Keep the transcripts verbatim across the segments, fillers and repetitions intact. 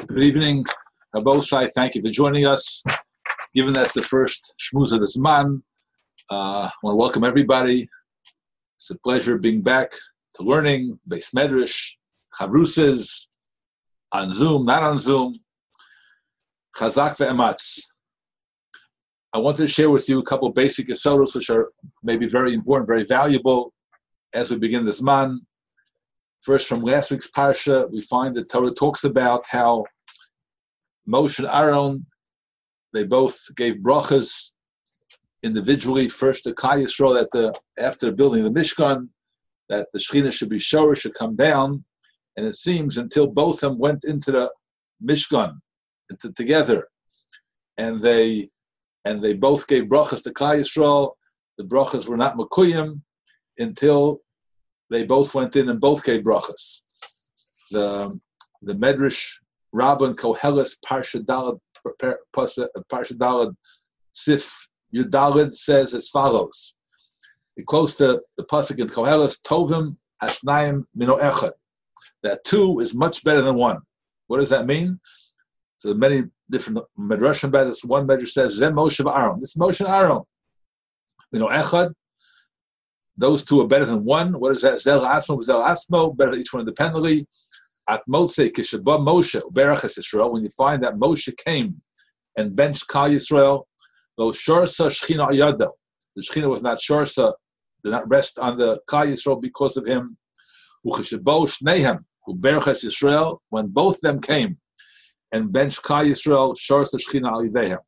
Good evening, Rabosai. Thank you for joining us. Given that's the first shmuz of this man, uh, I want to welcome everybody. It's a pleasure being back to learning, Beis Medrash, Chavrusas, on Zoom, not on Zoom, Chazak ve'ematz. I wanted to share with you a couple of basic yesodos which are maybe very important, very valuable as we begin this man. First, from last week's parsha, we find that Torah talks about how Moshe and Aaron, they both gave brachas individually. First, the Klal Yisrael, that the after building the Mishkan, that the Shekhinah should be shower, should come down, and it seems until both of them went into the Mishkan, into together, and they and they both gave brachas to Klal Yisrael. The brachas were not makuyim until they both went in and both gave brachas. The the Medrash Rabbah Koheles Parsha Daled Parsha Daled Sif Yudaled says as follows. It quotes the, the pasuk in Koheles, Tovim Hashnayim Mino Echad. That two is much better than one. What does that mean? So many different Medrashim about this. One Medrash says, Zem Moshe Aaron. This is Moshe and Aaron. Mino Echad. Those two are better than one. What is that? Zel Asmo, Zel Asmo, better than each one independently. At Moshe, Kishabah Moshe, Berachas Yisrael, when you find that Moshe came and benched Klal Yisrael, lo Shorsa Shechina Ayado. The Shechina was not Shorsa, did not rest on the Klal Yisrael because of him. Ukishabah Shnehem, who Berachas Yisrael, when both of them came and benched Klal Yisrael, Shorsa Shechina Alidehem.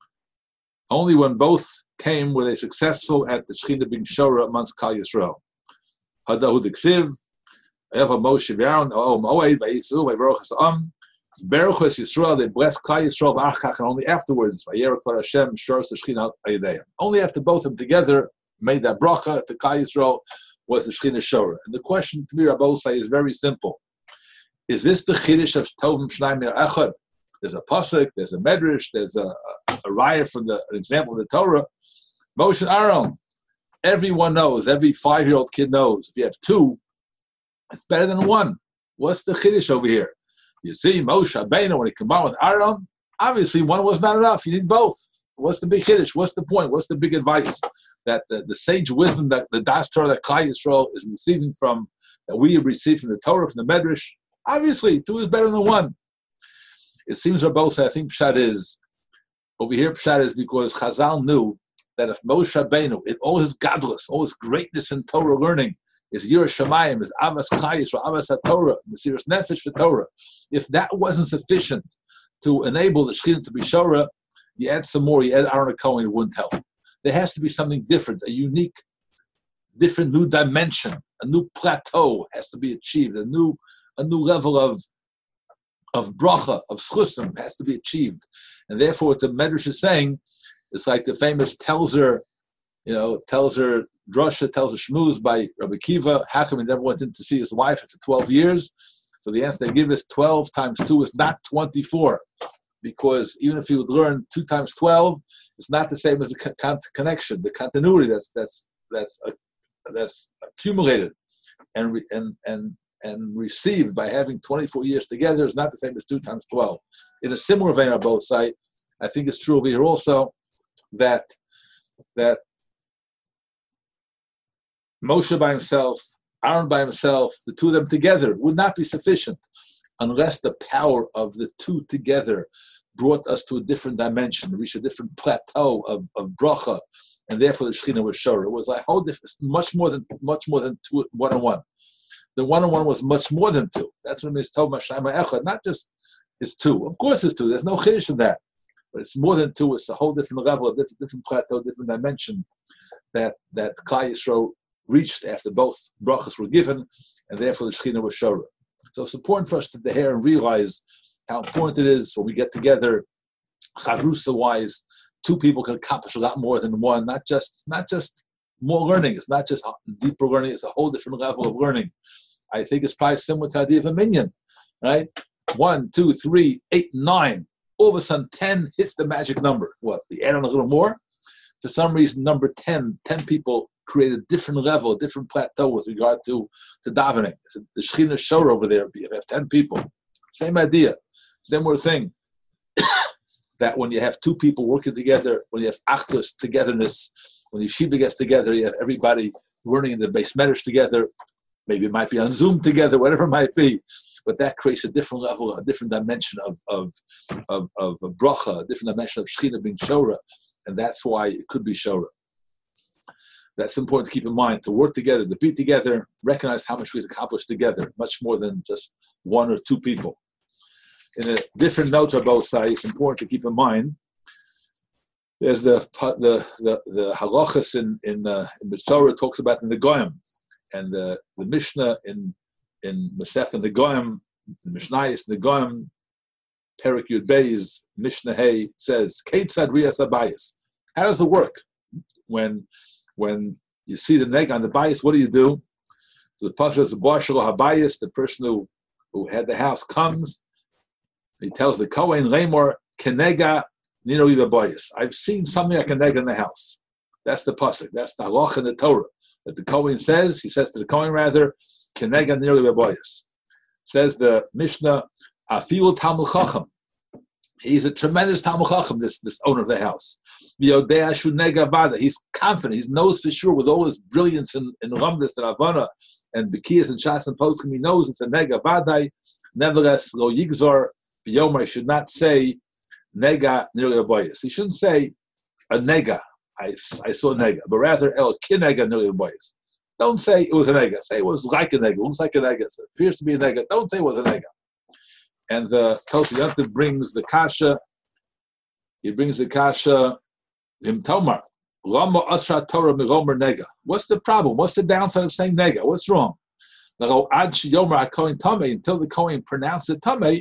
Only when both came were they successful at the Shekhinah being Shora amongst Klal Yisrael. Hadahu Diksiv, Eva Moshe V'Aaron, Oh Moed, Vayisu, Vayirochas Am, Beruchas Yisrael, they blessed Klal Yisrael V'Achach, and only afterwards, Vayerak Kvar Hashem, Shoros Shekhinah Ayideyim. Only after both of them together made that bracha to Klal Yisrael was the Shekhinah Shora. And the question to me, Rabosai, is very simple. Is this the Chiddush of Tovim Shnayim Mir Echad? There's a pasuk, there's a medrash, there's a, a, a raya from the an example of the Torah. Moshe and Aaron, everyone knows, every five-year-old kid knows, if you have two, it's better than one. What's the chiddush over here? You see, Moshe Rabbeinu, when he combined with Aaron, obviously one was not enough. You need both. What's the big chiddush? What's the point? What's the big advice? That the, the sage wisdom that the Das Torah that Klal Yisrael is receiving from, that we have received from the Torah, from the Medrash, obviously two is better than one. It seems Rabosai, I think Pshat is, over here Pshat is because Chazal knew that if Moshe Rabbeinu, in all his godless, all his greatness in Torah learning, is Yiras Shamayim, is Avas Chayis, or Avas HaTorah, Mesiras Nefesh for Torah, if that wasn't sufficient to enable the Shekhinah to be Shora, you add some more, you add Aaron HaKohen, it wouldn't help. There has to be something different, a unique, different new dimension, a new plateau has to be achieved, a new a new level of of bracha, of schusim has to be achieved. And therefore what the Medrash is saying, it's like the famous Telzer, you know, Telzer Drosha, Telzer Shmuz by Rabbi Kiva. How come he never went in to see his wife after twelve years? So the answer they give is twelve times two is not twenty-four. Because even if you would learn two times twelve, it's not the same as the con- connection, the continuity that's that's that's uh, that's accumulated and re- and and and received by having twenty-four years together is not the same as two times twelve. In a similar vein on both sides, I think it's true over here also that that Moshe by himself, Aaron by himself, the two of them together would not be sufficient unless the power of the two together brought us to a different dimension, reached a different plateau of, of bracha, and therefore the Shekhinah was Shora. It was like whole different, much more than much more than two, one on one. The one on one was much more than two. That's what it means. Tov Mashayim Echad. Not just it's two. Of course, it's two. There's no chiddush in that, but it's more than two. It's a whole different level, a different, different plateau, different dimension that that Klal Yisrael reached after both brachas were given, and therefore the Shekhinah was Shora. So it's important for us to hear and realize how important it is when we get together, chavrusa-wise, two people can accomplish a lot more than one. Not just not just more learning. It's not just deeper learning. It's a whole different level of learning. I think it's probably similar to the idea of a minyan, right? One, two, three, eight, nine. All of a sudden, ten hits the magic number. What? We add on a little more. For some reason, number ten, ten people create a different level, a different plateau with regard to, to davening. The Shekhinah Shora over there, you have ten people. Same idea. Same more thing. That when you have two people working together, when you have achdus, togetherness, when the yeshiva gets together, you have everybody learning in the base medrash together. Maybe it might be on Zoom together, whatever it might be. But that creates a different level, a different dimension of of of, of bracha, a different dimension of shechina being shora, and that's why it could be shora. That's important to keep in mind, to work together, to be together, recognize how much we've accomplished together, much more than just one or two people. In a different note of both sides, it's important to keep in mind, there's the the the, the halachas in in, uh, in Mitzorah talks about in the Goyim, and the, the Mishnah in in Masechta the Goyim, the Mishnayos in the Goyim, Perek Yud Beis, Mishnah Hey says, Keitzad Riyas Habayis. How does it work? When when you see the neg on the bias, what do you do? So the pasuk is the Barshalo Habayis, the person who, who had the house comes, he tells the Kohen Lemor, Kenega Nino Iva Bayis. I've seen something like a neg in the house. That's the pasuk. That's the halach in the Torah. That the Kohen says, he says to the Kohen rather, Kenega Nino Iva Bayis. Says the Mishnah, Afilu Talmud Chacham. He's a tremendous Talmud Chacham, this, this owner of the house. He's confident, he knows for sure with all his brilliance in, in Ramdas and Havana and Bekiyas and Shas and Poskim, he knows it's a Nega Vadai. Nevertheless, Lo Yigzor, B'yomer, he should not say Nega Nirga Boyas. He shouldn't say a Nega, I, I saw a Nega, but rather El Kinega Nirga Boyas. Don't say it was a Nega, say it was like a Nega, it looks like a Nega, it appears to be a Nega. Don't say it was a Nega. And the Tosfos Yontif brings the kasha. He brings the kasha. Him Tomar. Lama Asra Torah Miromer Nega. What's the problem? What's the downside of saying Nega? What's wrong? Until the Kohen pronounced it Tameh,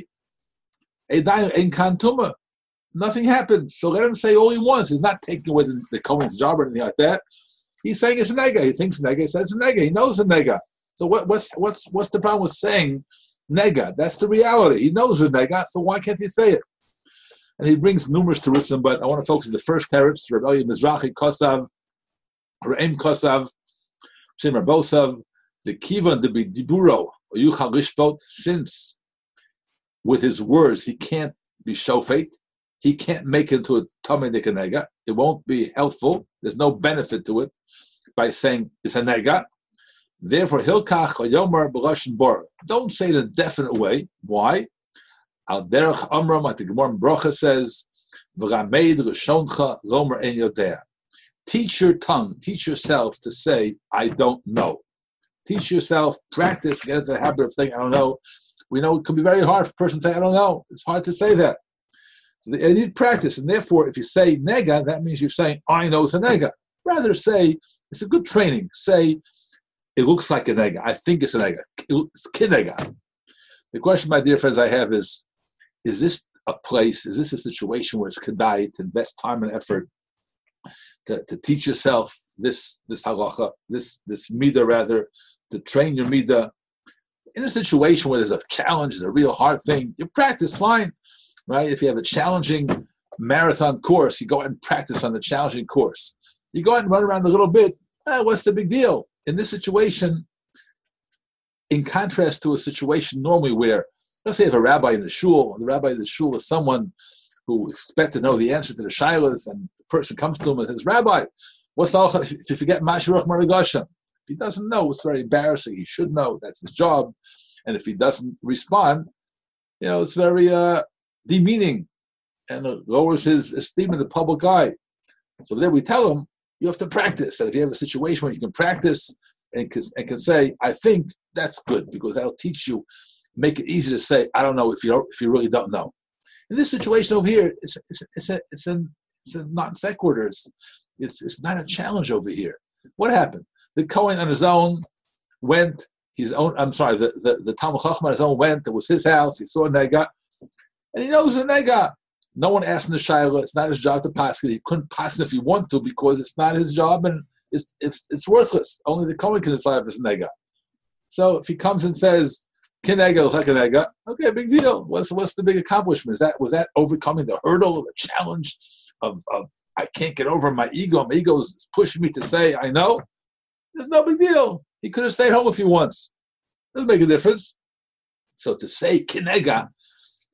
Ein Kan Tuma. Nothing happens. So let him say all he wants. He's not taking away the, the Kohen's job or anything like that. He's saying it's a Nega. He thinks Nega. He says it's a Nega. He knows a Nega. So what, what's what's what's the problem with saying Nega? That's the reality. He knows the Nega, so why can't he say it? And he brings numerous terutzim, but I want to focus on the first teretz, Rabbi Mizrahi Kosav, Re'em Kosav, Shem Rabosav, the Kivan de Diburo, or Yuchal Rishpot, since with his words he can't be shofet, he can't make it into a Tamei Nega, it won't be helpful, there's no benefit to it by saying it's a Nega. Therefore, Hilkach or Yomer B'Lashon Bor. Don't say it in a definite way. Why? Al Derech Amram, at the Gemara Brocha says, V'Rameid Rishoncha Lomer En Yodea. Teach your tongue, teach yourself to say, I don't know. Teach yourself, practice, get into the habit of saying, I don't know. We know it can be very hard for a person to say, I don't know. It's hard to say that. So they need practice, and therefore, if you say Nega, that means you're saying, I know it's a Nega. Rather say, it's a good training. Say, it looks like a nega. I think it's a nega. It's kinega. The question, my dear friends, I have is, is this a place, is this a situation where it's kedai to invest time and effort to, to teach yourself this this halacha, this this midah rather, to train your midah? In a situation where there's a challenge, it's a real hard thing, you practice fine, right? If you have a challenging marathon course, you go out and practice on the challenging course. You go out and run around a little bit, eh, what's the big deal? In this situation, in contrast to a situation normally where, let's say you have a rabbi in the shul, and the rabbi in the shul is someone who expects to know the answer to the shaylas, and the person comes to him and says, Rabbi, what's the halacha if you forget Mashiach Maragashim? If he doesn't know, it's very embarrassing. He should know. That's his job. And if he doesn't respond, you know, it's very uh, demeaning and it lowers his esteem in the public eye. So then we tell him, you have to practice. And if you have a situation where you can practice and can, and can say, I think, that's good, because that'll teach you, make it easy to say, I don't know if you don't, if you really don't know. In this situation over here, it's it's it's a it's a it's a non sequitur. It's, it's it's not a challenge over here. What happened? The Kohen on his own went. His own. I'm sorry. The the, the Talmud Chacham on his own went. It was his house. He saw a nega, and he knows the nega. No one asked him the shayla. It's not his job to pass it. He couldn't pass it if he wanted to, because it's not his job and it's it's, it's worthless. Only the Kohen can decide if it's nega. So if he comes and says, Kinega looks like a nega, okay, big deal. What's what's the big accomplishment? Is that was that overcoming the hurdle of the challenge of, of I can't get over my ego? My ego is pushing me to say I know. There's no big deal. He could have stayed home if he wants. Doesn't make a difference. So to say kinega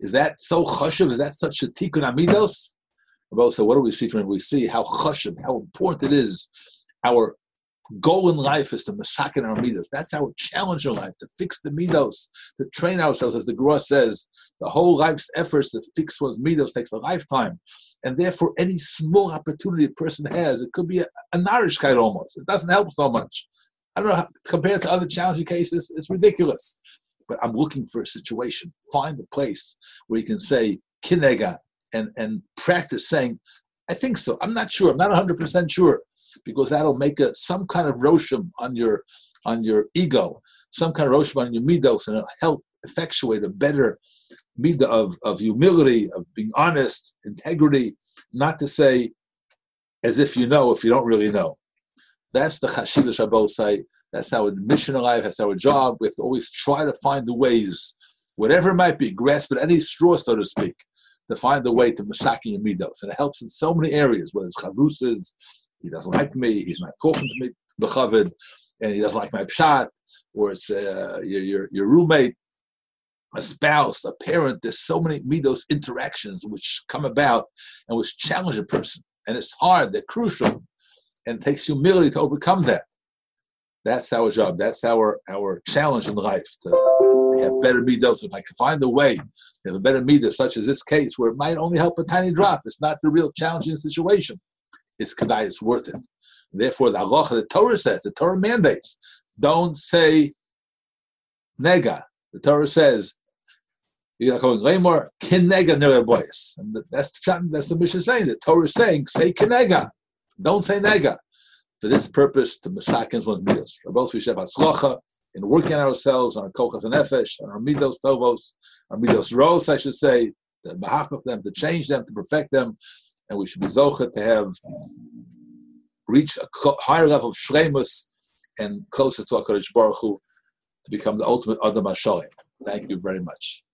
Is that so chashuv? Is that such a tikkun amidos? So what do we see from it? We see how chashuv, how important it is. Our goal in life is to masakin our midos. That's our challenge in life, to fix the midos, to train ourselves. As the Gra says, the whole life's efforts to fix one's midos takes a lifetime. And therefore, any small opportunity a person has, it could be a, a narishkeit almost. It doesn't help so much. I don't know, how, compared to other challenging cases, it's ridiculous. But I'm looking for a situation. Find a place where you can say, kinega, and, and practice saying, I think so. I'm not sure. I'm not one hundred percent sure. Because that'll make a, some kind of rosham on your on your ego, some kind of rosham on your midos, and it'll help effectuate a better midah of, of humility, of being honest, integrity, not to say as if you know if you don't really know. That's the chashivas Rabbosai. That's our mission in life. That's our job. We have to always try to find the ways, whatever it might be, grasp at any straw, so to speak, to find the way to masakin your midos. And it helps in so many areas, whether it's chavusas, he doesn't like me, he's not talking to me, b'chavod, and he doesn't like my pshat, or it's uh, your, your your roommate, a spouse, a parent. There's so many midos interactions which come about and which challenge a person. And it's hard, they're crucial, and it takes humility to overcome that. That's our job, that's our, our challenge in life, to have better midos. If I can find a way to have a better midah, such as this case, where it might only help a tiny drop, it's not the real challenging situation. It's kedai, it's worth it. Therefore, the halacha, the Torah says, the Torah mandates, don't say nega. The Torah says, you're going lemor kinega neraboyes, and that's the that's the Mishnah saying. The Torah is saying, say kinega, don't say nega. For this purpose, to masakin one's midos. Both we should have hatzlacha in working on ourselves, on our kochas and nefesh, on our midos tovos, our midos ros, I should say, to mahachmach them, to change them, to perfect them. And we should be zocher to have reach a higher level of shleimus and closer to HaKadosh Baruch Hu, to become the ultimate Adam HaShalim. Thank you very much.